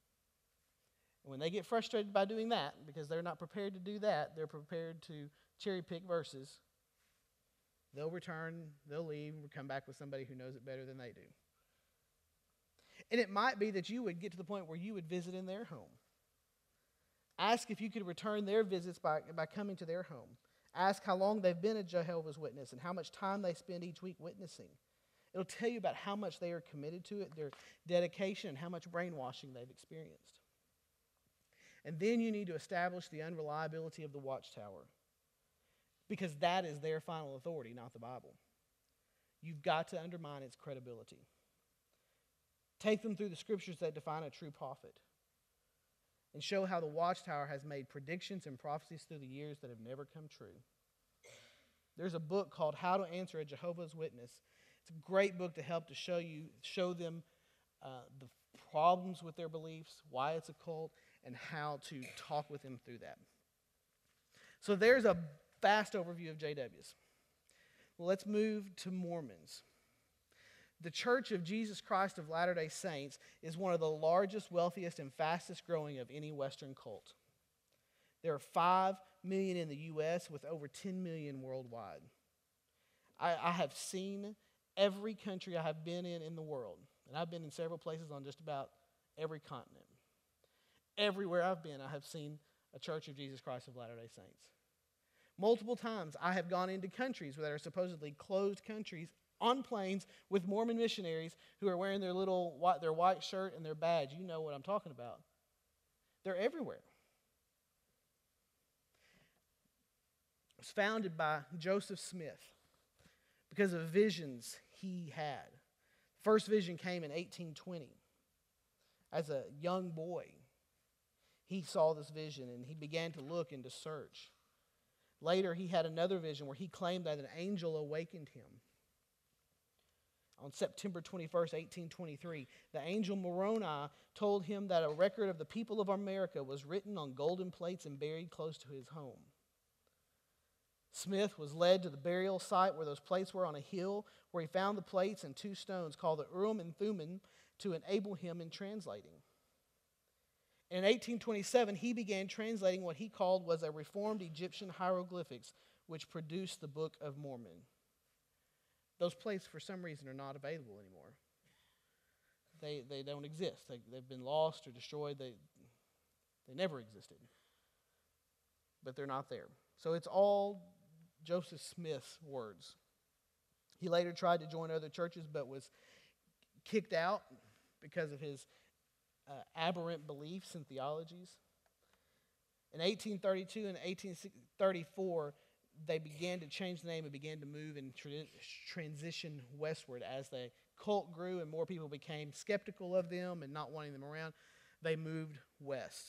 And when they get frustrated by doing that, because they're not prepared to do that, they're prepared to cherry pick verses, they'll return, they'll leave, and come back with somebody who knows it better than they do. And it might be that you would get to the point where you would visit in their home. Ask if you could return their visits by, by coming to their home. Ask how long they've been a Jehovah's Witness and how much time they spend each week witnessing. It'll tell you about how much they are committed to it, their dedication, and how much brainwashing they've experienced. And then you need to establish the unreliability of the watchtower, because that is their final authority, not the Bible. You've got to undermine its credibility. Take them through the scriptures that define a true prophet and show how the watchtower has made predictions and prophecies through the years that have never come true. There's a book called How to Answer a Jehovah's Witness. It's a great book to help to show you, show them uh, the problems with their beliefs, why it's a cult, and how to talk with them through that. So there's a fast overview of J Ws. Well, let's move to Mormons. The Church of Jesus Christ of Latter-day Saints is one of the largest, wealthiest, and fastest growing of any Western cult. There are five million in the U S with over ten million worldwide. I, I have seen every country I have been in in the world, and I've been in several places on just about every continent. Everywhere I've been, I have seen a Church of Jesus Christ of Latter-day Saints. Multiple times, I have gone into countries that are supposedly closed countries on planes with Mormon missionaries who are wearing their little white, their white shirt and their badge. You know what I'm talking about. They're everywhere. It was founded by Joseph Smith because of visions he had. First vision came in eighteen twenty. As a young boy, he saw this vision and he began to look and to search. Later, he had another vision where he claimed that an angel awakened him. on September twenty-first, eighteen twenty-three, the angel Moroni told him that a record of the people of America was written on golden plates and buried close to his home. Smith was led to the burial site where those plates were on a hill, where he found the plates and two stones called the Urim and Thummim to enable him in translating. In eighteen twenty-seven, he began translating what he called was a reformed Egyptian hieroglyphics, which produced the Book of Mormon. Those plates, for some reason, are not available anymore. They, they don't exist. They, they've been lost or destroyed. They, they never existed. But they're not there. So it's all Joseph Smith's words. He later tried to join other churches, but was kicked out because of his uh, aberrant beliefs and theologies. In eighteen thirty-two and eighteen thirty-four, they began to change the name and began to move and tra- transition westward as the cult grew and more people became skeptical of them and not wanting them around. They moved west.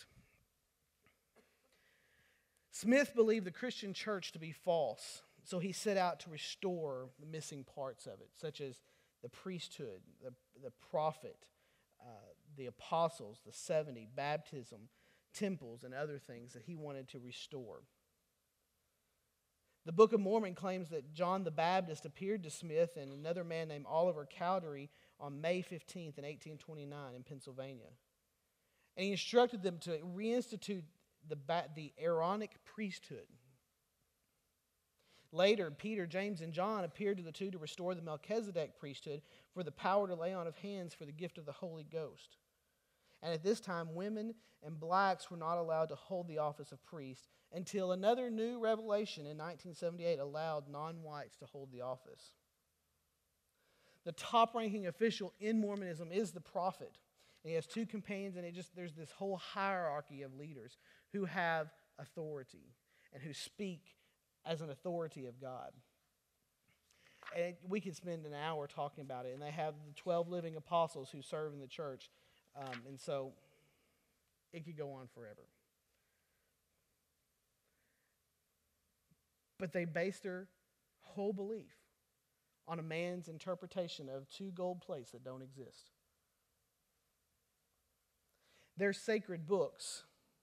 Smith believed the Christian church to be false, so he set out to restore the missing parts of it, such as the priesthood, the, the prophet, uh, the apostles, the seventy, baptism, temples, and other things that he wanted to restore. The Book of Mormon claims that John the Baptist appeared to Smith and another man named Oliver Cowdery on May fifteenth in eighteen twenty-nine in Pennsylvania. And he instructed them to reinstitute the, the Aaronic priesthood. Later, Peter, James, and John appeared to the two to restore the Melchizedek priesthood for the power to lay on of hands for the gift of the Holy Ghost. And at this time, women and blacks were not allowed to hold the office of priest until another new revelation in nineteen seventy-eight allowed non-whites to hold the office. The top-ranking official in Mormonism is the prophet. And he has two companions, and it just there's this whole hierarchy of leaders who have authority and who speak as an authority of God. And we could spend an hour talking about it. And they have the twelve living apostles who serve in the church. Um, and so it could go on forever. But they base their whole belief on a man's interpretation of two gold plates that don't exist. Their sacred books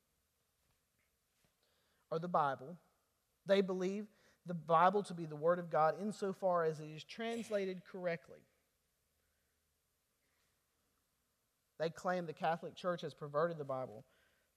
are the Bible. They believe the Bible to be the Word of God insofar as it is translated correctly. They claim the Catholic Church has perverted the Bible.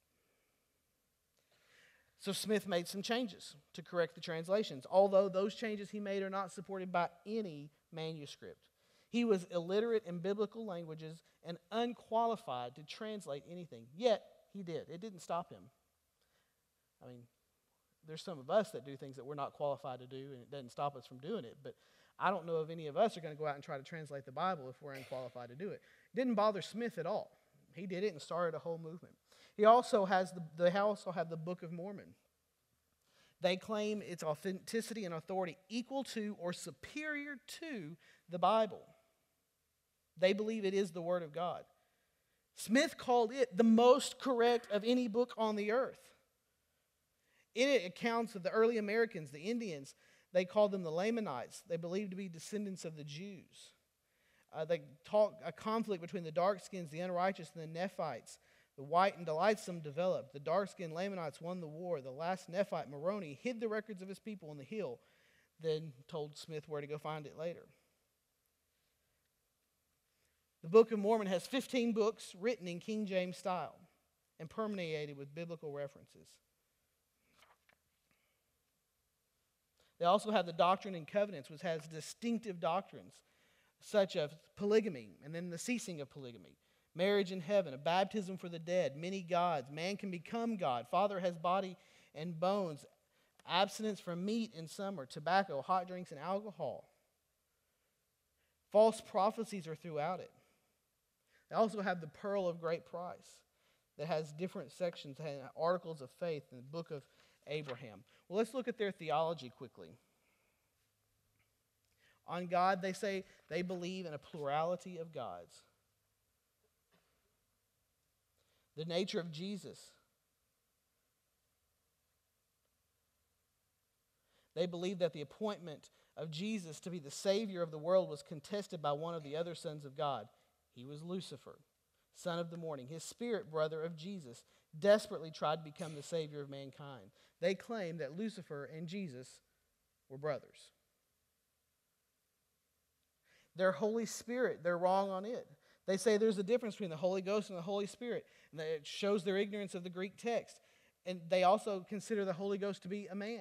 So Smith made some changes to correct the translations, although those changes he made are not supported by any manuscript. He was illiterate in biblical languages and unqualified to translate anything, yet he did. It didn't stop him. I mean, there's some of us that do things that we're not qualified to do, and it doesn't stop us from doing it, but I don't know if any of us are going to go out and try to translate the Bible if we're unqualified to do it. It didn't bother Smith at all. He did it and started a whole movement. He also has the, they also have the Book of Mormon. They claim its authenticity and authority equal to or superior to the Bible. They believe it is the Word of God. Smith called it the most correct of any book on the earth. In it, accounts of the early Americans, the Indians, they called them the Lamanites. They believed to be descendants of the Jews. Uh, they talk a conflict between the dark-skins, the unrighteous, and the Nephites. The white and delightsome developed. The dark-skinned Lamanites won the war. The last Nephite, Moroni, hid the records of his people on the hill, then told Smith where to go find it later. The Book of Mormon has fifteen books written in King James style and permeated with biblical references. They also have the Doctrine and Covenants, which has distinctive doctrines, such as polygamy, and then the ceasing of polygamy, marriage in heaven, a baptism for the dead, many gods, man can become God, Father has body and bones, abstinence from meat in summer, tobacco, hot drinks, and alcohol. False prophecies are throughout it. They also have the Pearl of Great Price that has different sections, and articles of faith in the Book of Abraham. Well, let's look at their theology quickly. On God, they say they believe in a plurality of gods. The nature of Jesus. They believe that the appointment of Jesus to be the Savior of the world was contested by one of the other sons of God. He was Lucifer, son of the morning. His spirit brother of Jesus desperately tried to become the Savior of mankind. They claimed that Lucifer and Jesus were brothers. Their Holy Spirit, they're wrong on it. They say there's a difference between the Holy Ghost and the Holy Spirit. And that it shows their ignorance of the Greek text. And they also consider the Holy Ghost to be a man.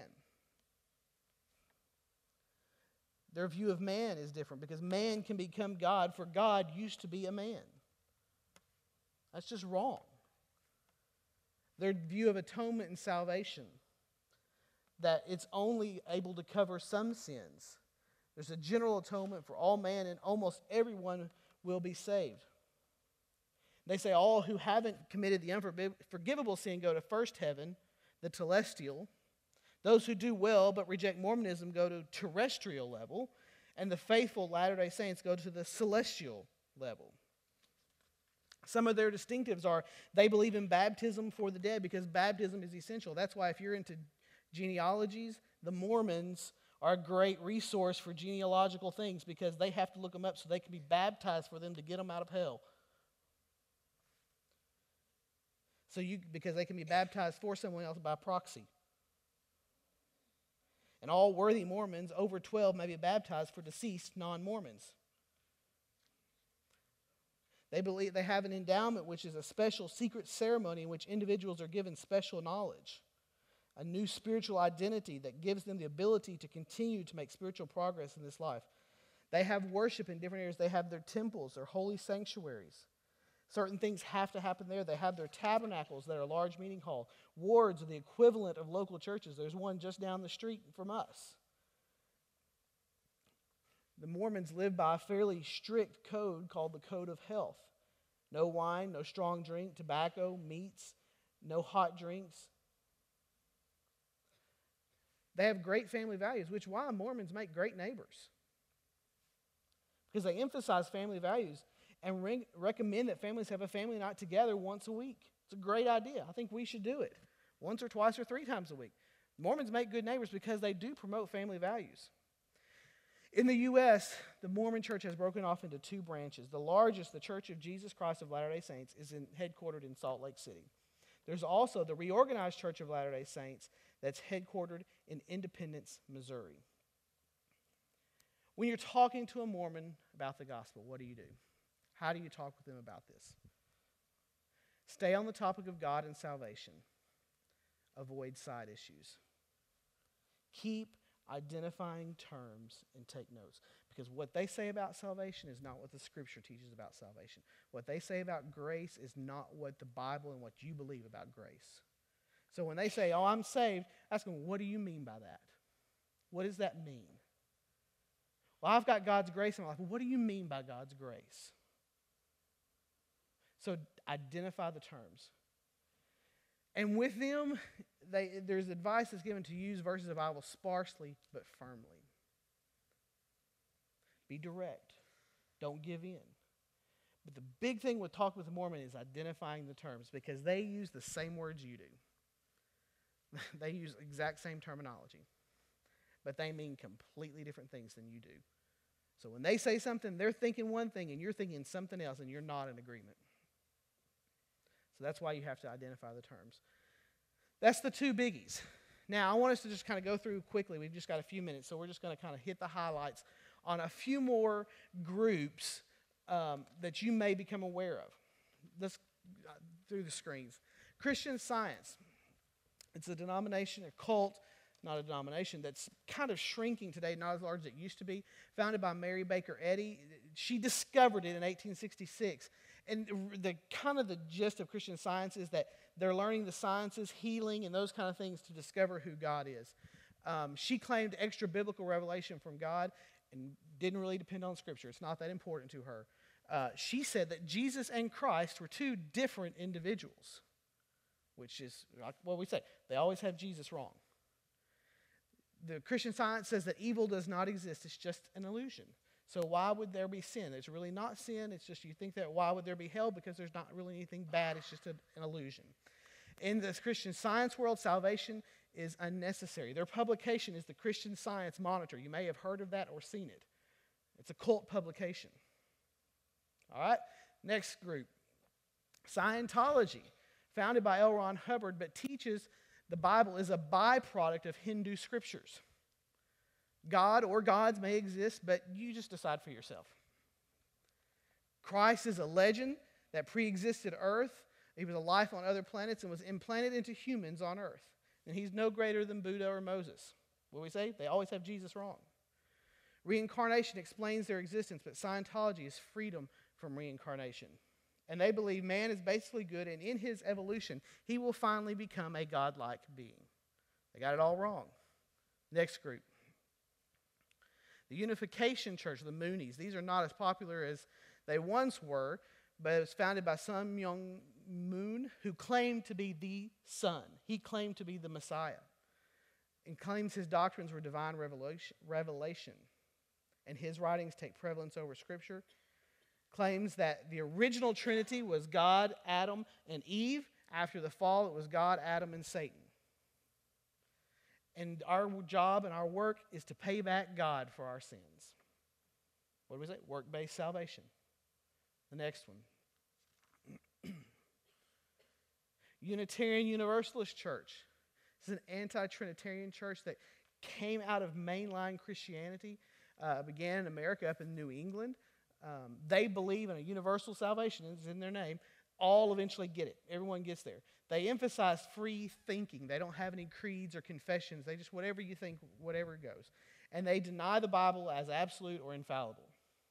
Their view of man is different because man can become God, for God used to be a man. That's just wrong. Their view of atonement and salvation, that it's only able to cover some sins. There's a general atonement for all man, and almost everyone will be saved. They say all who haven't committed the unforgivable sin go to first heaven, the telestial. Those who do well but reject Mormonism go to terrestrial level, and the faithful Latter-day Saints go to the celestial level. Some of their distinctives are they believe in baptism for the dead because baptism is essential. That's why if you're into genealogies, the Mormons are a great resource for genealogical things because they have to look them up so they can be baptized for them to get them out of hell. So you, because they can be baptized for someone else by proxy. And all worthy Mormons over twelve may be baptized for deceased non-Mormons. They believe they have an endowment, which is a special secret ceremony in which individuals are given special knowledge, a new spiritual identity that gives them the ability to continue to make spiritual progress in this life. They have worship in different areas. They have their temples, their holy sanctuaries. Certain things have to happen there. They have their tabernacles that are a large meeting hall. Wards are the equivalent of local churches. There's one just down the street from us. The Mormons live by a fairly strict code called the Code of Health. No wine, no strong drink, tobacco, meats, no hot drinks. They have great family values, which is why Mormons make great neighbors. Because they emphasize family values and re- recommend that families have a family night together once a week. It's a great idea. I think we should do it once or twice or three times a week. Mormons make good neighbors because they do promote family values. In the U S, the Mormon Church has broken off into two branches. The largest, the Church of Jesus Christ of Latter-day Saints, is in, headquartered in Salt Lake City. There's also the Reorganized Church of Latter-day Saints that's headquartered in Independence, Missouri. When you're talking to a Mormon about the gospel, what do you do? How do you talk with them about this? Stay on the topic of God and salvation. Avoid side issues. Keep identifying terms and take notes. Because what they say about salvation is not what the Scripture teaches about salvation. What they say about grace is not what the Bible and what you believe about grace. So when they say, oh, I'm saved, ask them, what do you mean by that? What does that mean? Well, I've got God's grace in my life. Well, what do you mean by God's grace? So identify the terms. And with them, they, there's advice that's given to use verses of the Bible sparsely but firmly. Be direct. Don't give in. But the big thing with Talk with a Mormon is identifying the terms because they use the same words you do. They use exact same terminology. But they mean completely different things than you do. So when they say something, they're thinking one thing and you're thinking something else and you're not in agreement. So that's why you have to identify the terms. That's the two biggies. Now, I want us to just kind of go through quickly. We've just got a few minutes, so we're just going to kind of hit the highlights on a few more groups um, that you may become aware of. Let's uh, through the screens. Christian Science. It's a denomination, a cult, not a denomination, that's kind of shrinking today, not as large as it used to be. Founded by Mary Baker Eddy. She discovered it in eighteen sixty-six. And the kind of the gist of Christian Science is that they're learning the sciences, healing, and those kind of things to discover who God is. Um, she claimed extra biblical revelation from God and didn't really depend on Scripture. It's not that important to her. Uh, she said that Jesus and Christ were two different individuals, which is like what we say. They always have Jesus wrong. The Christian Science says that evil does not exist. It's just an illusion. So why would there be sin? It's really not sin. It's just you think that why would there be hell? Because there's not really anything bad. It's just a, an illusion. In this Christian Science world, salvation is unnecessary. Their publication is the Christian Science Monitor. You may have heard of that or seen it. It's a cult publication. All right, next group. Scientology, founded by L. Ron Hubbard, but teaches the Bible is a byproduct of Hindu scriptures. God or gods may exist, but you just decide for yourself. Christ is a legend that pre-existed Earth. He was a life on other planets and was implanted into humans on Earth. And he's no greater than Buddha or Moses. What do we say? They always have Jesus wrong. Reincarnation explains their existence, but Scientology is freedom from reincarnation. And they believe man is basically good, and in his evolution, he will finally become a godlike being. They got it all wrong. Next group. The Unification Church, the Moonies. These are not as popular as they once were, but it was founded by Sun Myung Moon, who claimed to be the Son. He claimed to be the Messiah, and claims his doctrines were divine revelation. And his writings take prevalence over Scripture. Claims that the original Trinity was God, Adam, and Eve. After the fall, it was God, Adam, and Satan. And our job and our work is to pay back God for our sins. What was it? Work-based salvation. The next one. Unitarian Universalist Church. This is an anti-Trinitarian church that came out of mainline Christianity, uh, began in America up in New England. Um, they believe in a universal salvation. It's in their name. All eventually get it. Everyone gets there. They emphasize free thinking. They don't have any creeds or confessions. They just, whatever you think, whatever goes. And they deny the Bible as absolute or infallible.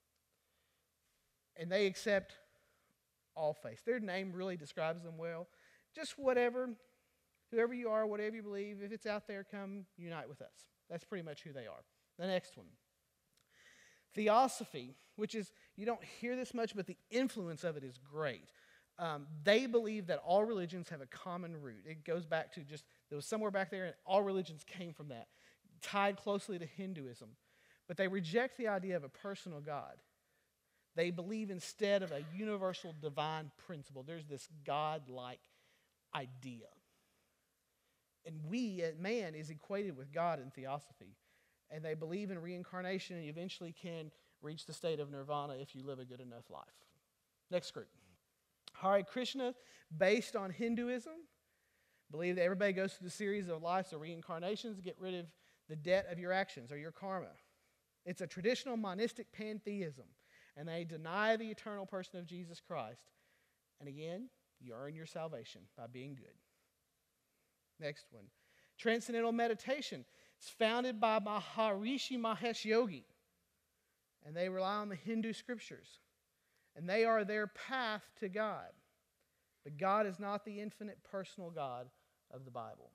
And they accept all faiths. Their name really describes them well. Just whatever, whoever you are, whatever you believe, if it's out there, come unite with us. That's pretty much who they are. The next one. Theosophy, which is, you don't hear this much, but the influence of it is great. Um, they believe that all religions have a common root. It goes back to just, there was somewhere back there, and all religions came from that, tied closely to Hinduism. But they reject the idea of a personal God. They believe instead of a universal divine principle. There's this God-like idea. And we, man, is equated with God in theosophy. And they believe in reincarnation, and you eventually can reach the state of nirvana if you live a good enough life. Next group. Hare Krishna, based on Hinduism, believe that everybody goes through the series of lives of reincarnations to get rid of the debt of your actions or your karma. It's a traditional monistic pantheism, and they deny the eternal person of Jesus Christ. And again, you earn your salvation by being good. Next one. Transcendental meditation. It's founded by Maharishi Mahesh Yogi, and they rely on the Hindu scriptures, and they are their path to God. But God is not the infinite personal God of the Bible.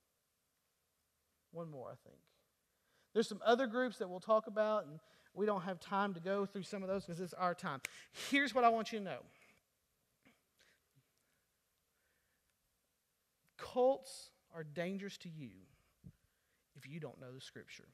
One more, I think. There's some other groups that we'll talk about, and we don't have time to go through some of those because it's our time. Here's what I want you to know. Cults are dangerous to you if you don't know the Scripture.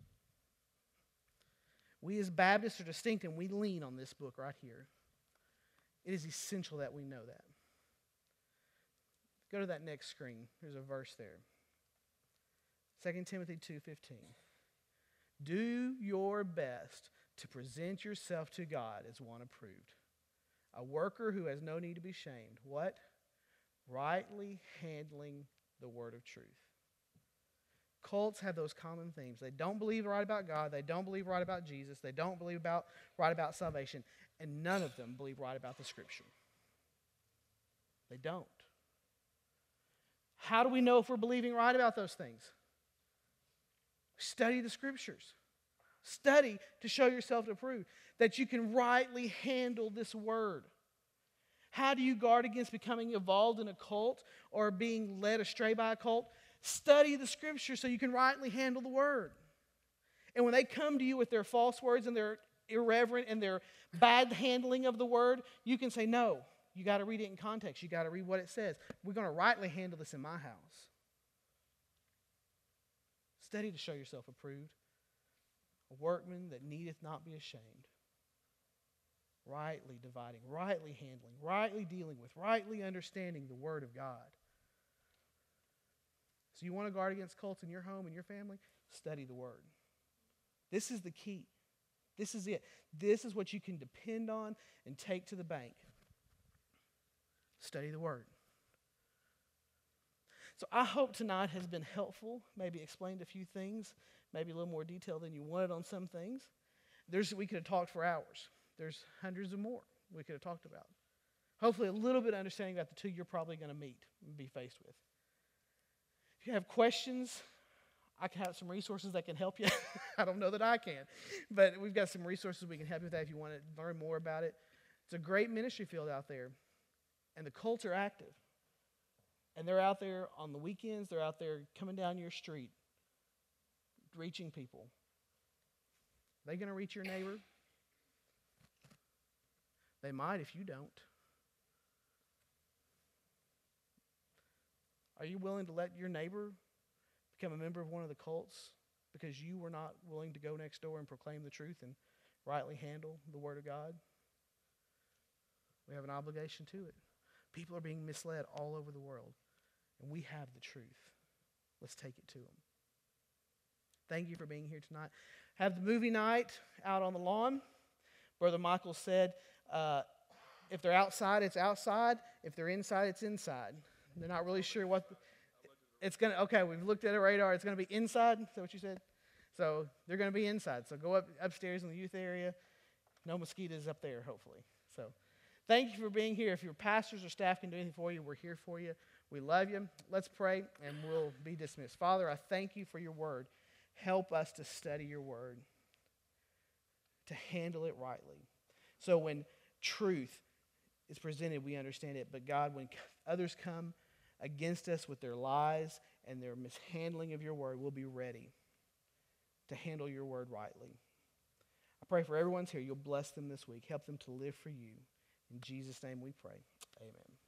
We as Baptists are distinct, and we lean on this book right here. It is essential that we know that. Go to that next screen. There's a verse there. Second Timothy two fifteen. Do your best to present yourself to God as one approved, a worker who has no need to be shamed. What? Rightly handling the word of truth. Cults have those common themes. They don't believe right about God. They don't believe right about Jesus. They don't believe about right about salvation. And none of them believe right about the Scripture. They don't. How do we know if we're believing right about those things? Study the Scriptures. Study to show yourself approved, that you can rightly handle this word. How do you guard against becoming involved in a cult or being led astray by a cult? Study the Scripture so you can rightly handle the word. And when they come to you with their false words and their irreverent and their bad handling of the word, you can say, no, you got to read it in context. You got to read what it says. We're going to rightly handle this in my house. Study to show yourself approved, a workman that needeth not be ashamed. Rightly dividing, rightly handling, rightly dealing with, rightly understanding the Word of God. So you want to guard against cults in your home and your family? Study the Word. This is the key. This is it. This is what you can depend on and take to the bank. Study the Word. So I hope tonight has been helpful, maybe explained a few things, maybe a little more detail than you wanted on some things. There's, we could have talked for hours. There's hundreds of more we could have talked about. Hopefully a little bit of understanding about the two you're probably going to meet and be faced with. If you have questions, I can have some resources that can help you. I don't know that I can, but we've got some resources we can help you with that if you want to learn more about it. It's a great ministry field out there, and the cults are active. And they're out there on the weekends. They're out there coming down your street, reaching people. Are they going to reach your neighbor? They might if you don't. Are you willing to let your neighbor become a member of one of the cults because you were not willing to go next door and proclaim the truth and rightly handle the Word of God? We have an obligation to it. People are being misled all over the world, and we have the truth. Let's take it to them. Thank you for being here tonight. Have the movie night out on the lawn. Brother Michael said, uh, if they're outside, it's outside. If they're inside, it's inside. They're not really sure what the, it's going to, okay, we've looked at a radar. It's going to be inside. Is that what you said? So they're going to be inside. So go up upstairs in the youth area. No mosquitoes up there, hopefully. So thank you for being here. If your pastors or staff can do anything for you, we're here for you. We love you. Let's pray, and we'll be dismissed. Father, I thank you for your word. Help us to study your word, to handle it rightly. So when truth is presented, we understand it. But God, when others come against us with their lies and their mishandling of your word, we'll be ready to handle your word rightly. I pray for everyone's here. You'll bless them this week. Help them to live for you. In Jesus' name we pray. Amen.